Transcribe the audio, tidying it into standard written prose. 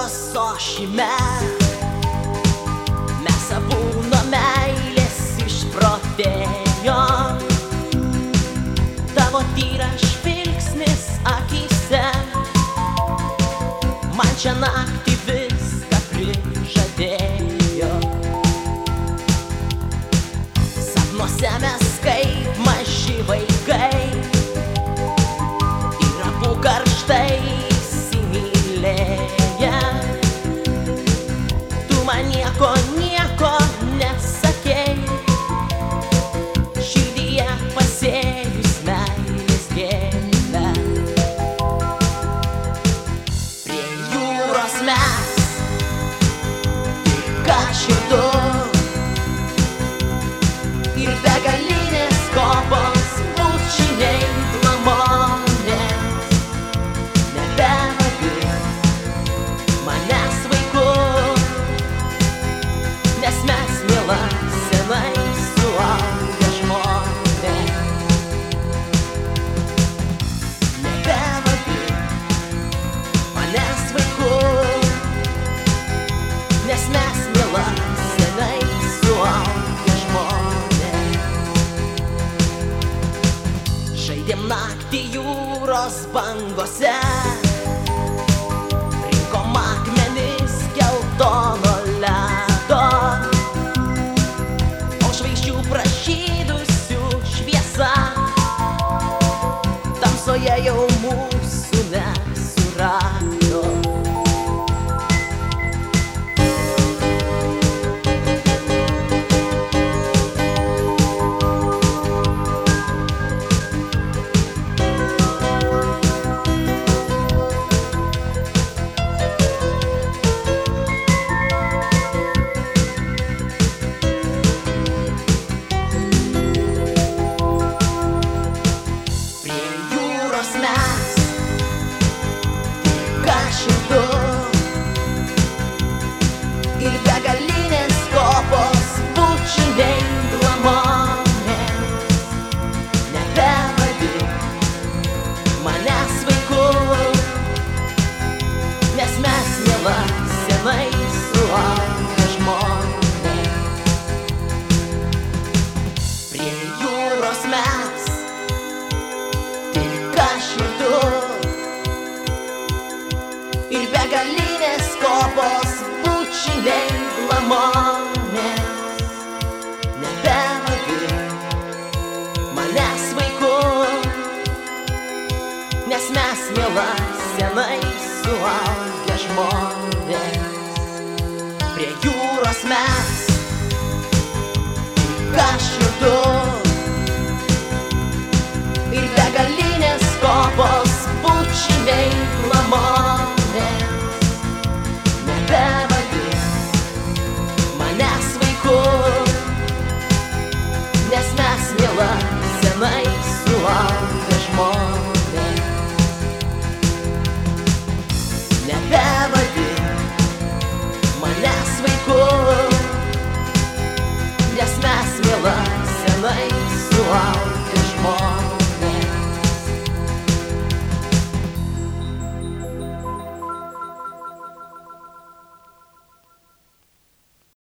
jūros ošime. Mes abu nuo meilės išprotėjo. Tavo tyras žvilgsnis akyse man čia naktį viską prižadėjo. Sapnuose mes kaip maži vaikai ir abu karštai įsimylėję. Tu man nieko nesakei, širdyje pasėjus meilės gėlę. Prie jūros mes tik aš ir tu, ir begalinės kopos bučiniai glamonės. Nebevadink manęs vaiku, nes mes miela senai suaugę žmonės. Nebevadink manęs vaiku, nes mes miela senai suaugę žmonės. Žaidėm naktį jūros bangose, rinkom akmenis geltoną